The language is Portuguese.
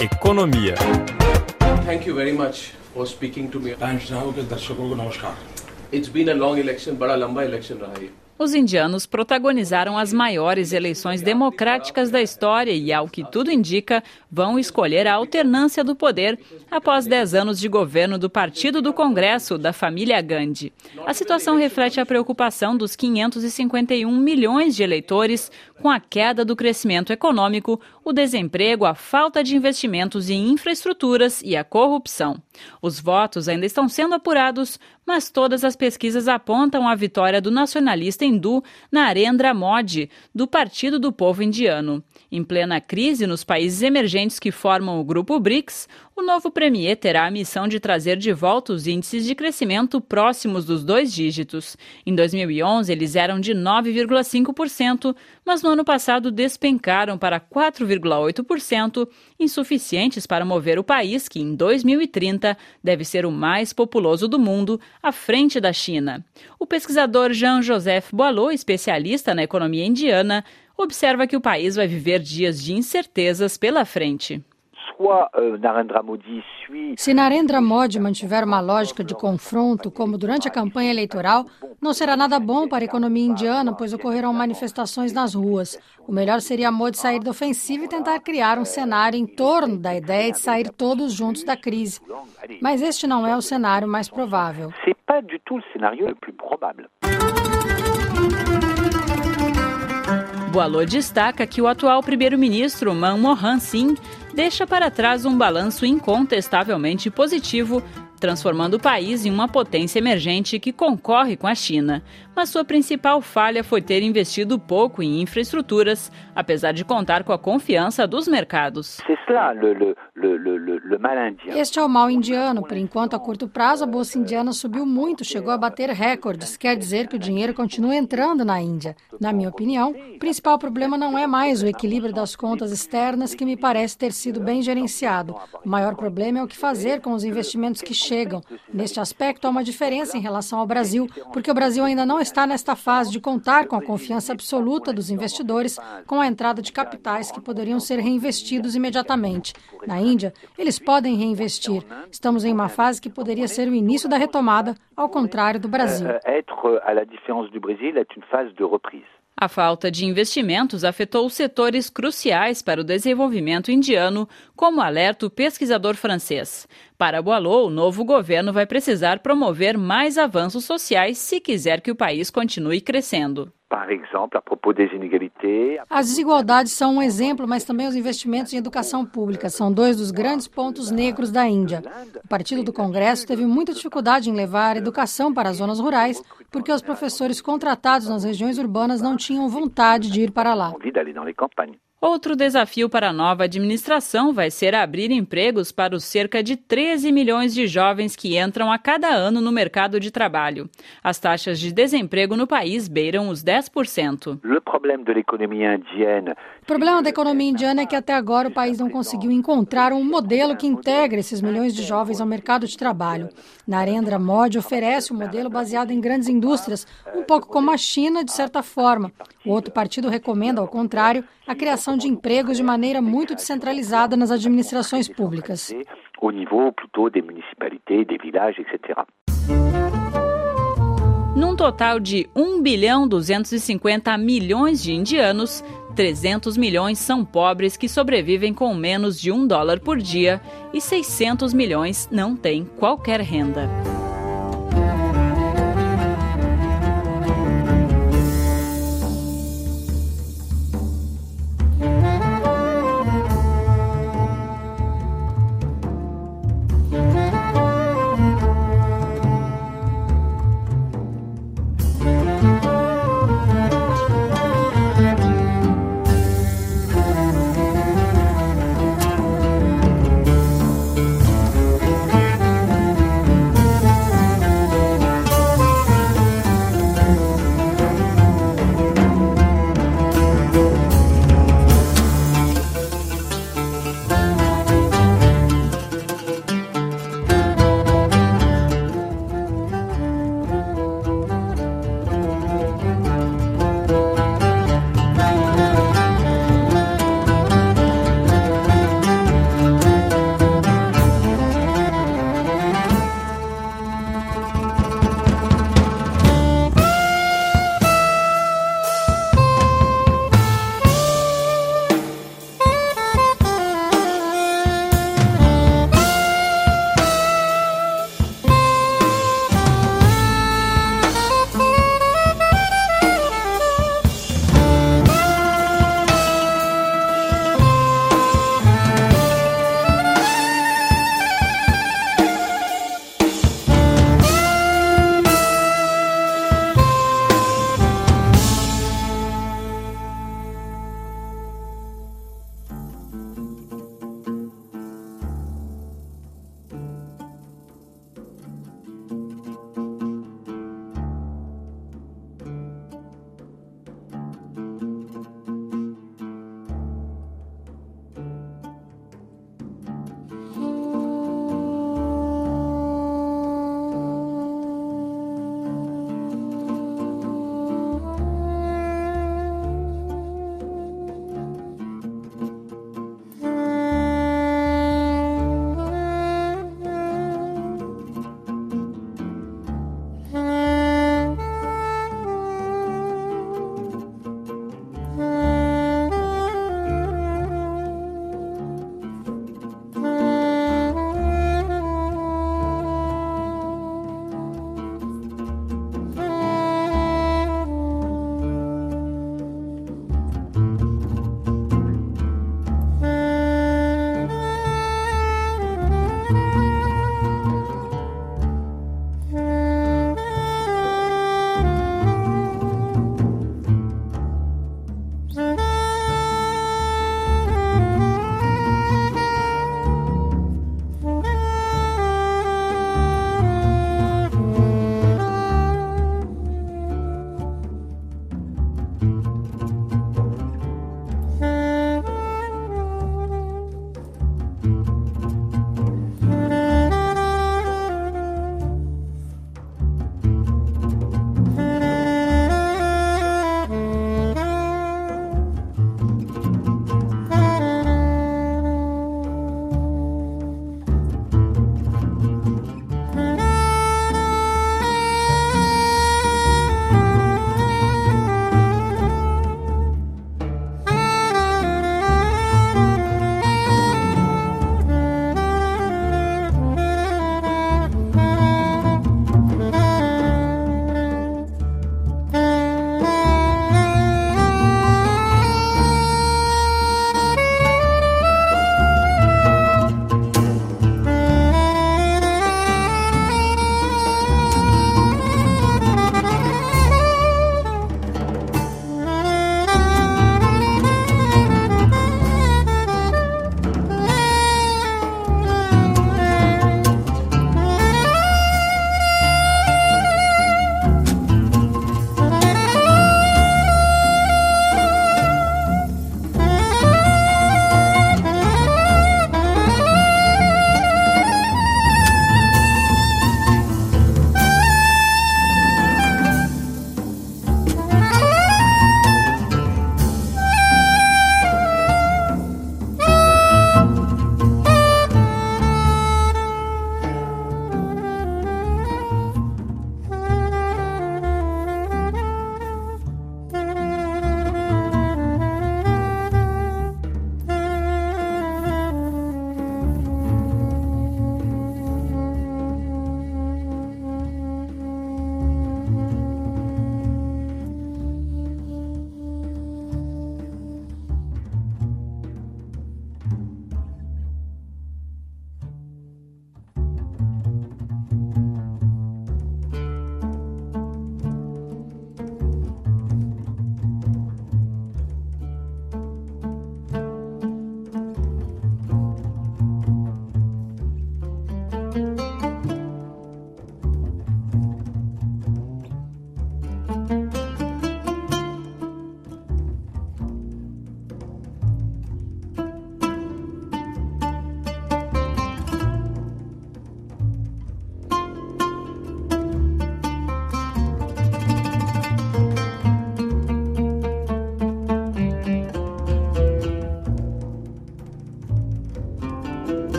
Economia. Thank you very much for speaking to me. Times Now के दर्शकों को नमस्कार. It's been a long election, बड़ा लंबा election रहा है. Os indianos protagonizaram as maiores eleições democráticas da história e, ao que tudo indica, vão escolher a alternância do poder após 10 anos de governo do Partido do Congresso, da família Gandhi. A situação reflete a preocupação dos 551 milhões de eleitores com a queda do crescimento econômico, o desemprego, a falta de investimentos em infraestruturas e a corrupção. Os votos ainda estão sendo apurados, mas todas as pesquisas apontam a vitória do nacionalista hindu Narendra Modi, do Partido do Povo Indiano. Em plena crise nos países emergentes que formam o grupo BRICS, o novo premier terá a missão de trazer de volta os índices de crescimento próximos dos 2 dígitos. Em 2011, eles eram de 9,5%, mas no ano passado despencaram para 4,8%, insuficientes para mover o país, que em 2030 deve ser o mais populoso do mundo, à frente da China. O pesquisador Jean-Joseph Boileau, especialista na economia indiana, observa que o país vai viver dias de incertezas pela frente. Se Narendra Modi mantiver uma lógica de confronto, como durante a campanha eleitoral, não será nada bom para a economia indiana, pois ocorrerão manifestações nas ruas. O melhor seria Modi sair da ofensiva e tentar criar um cenário em torno da ideia de sair todos juntos da crise. Mas este não é o cenário mais provável. Boileau destaca que o atual primeiro-ministro Manmohan Singh deixa para trás um balanço incontestavelmente positivo, transformando o país em uma potência emergente que concorre com a China. Mas sua principal falha foi ter investido pouco em infraestruturas, apesar de contar com a confiança dos mercados. Este é o mal indiano. Por enquanto, a curto prazo, a bolsa indiana subiu muito, chegou a bater recordes. Quer dizer que o dinheiro continua entrando na Índia. Na minha opinião, o principal problema não é mais o equilíbrio das contas externas, que me parece ter sido bem gerenciado. O maior problema é o que fazer com os investimentos que chegam. Neste aspecto, há uma diferença em relação ao Brasil, porque o Brasil ainda não está nesta fase de contar com a confiança absoluta dos investidores, com a entrada de capitais que poderiam ser reinvestidos imediatamente. Na Índia, eles podem reinvestir. Estamos em uma fase que poderia ser o início da retomada, ao contrário do Brasil. A falta de investimentos afetou setores cruciais para o desenvolvimento indiano, como alerta o pesquisador francês. Para Boileau, o novo governo vai precisar promover mais avanços sociais se quiser que o país continue crescendo. As desigualdades são um exemplo, mas também os investimentos em educação pública são 2 dos grandes pontos negros da Índia. O Partido do Congresso teve muita dificuldade em levar a educação para as zonas rurais, porque os professores contratados nas regiões urbanas não tinham vontade de ir para lá. Outro desafio para a nova administração vai ser abrir empregos para os cerca de 13 milhões de jovens que entram a cada ano no mercado de trabalho. As taxas de desemprego no país beiram os 10%. O problema da economia indiana é que até agora o país não conseguiu encontrar um modelo que integre esses milhões de jovens ao mercado de trabalho. Narendra Modi oferece um modelo baseado em grandes indústrias, um pouco como a China, de certa forma. O outro partido recomenda, ao contrário, a criação de empregos de maneira muito descentralizada nas administrações públicas. Num total de 1,250 bilhão de indianos, 300 milhões são pobres que sobrevivem com menos de $1 por dia e 600 milhões não têm qualquer renda.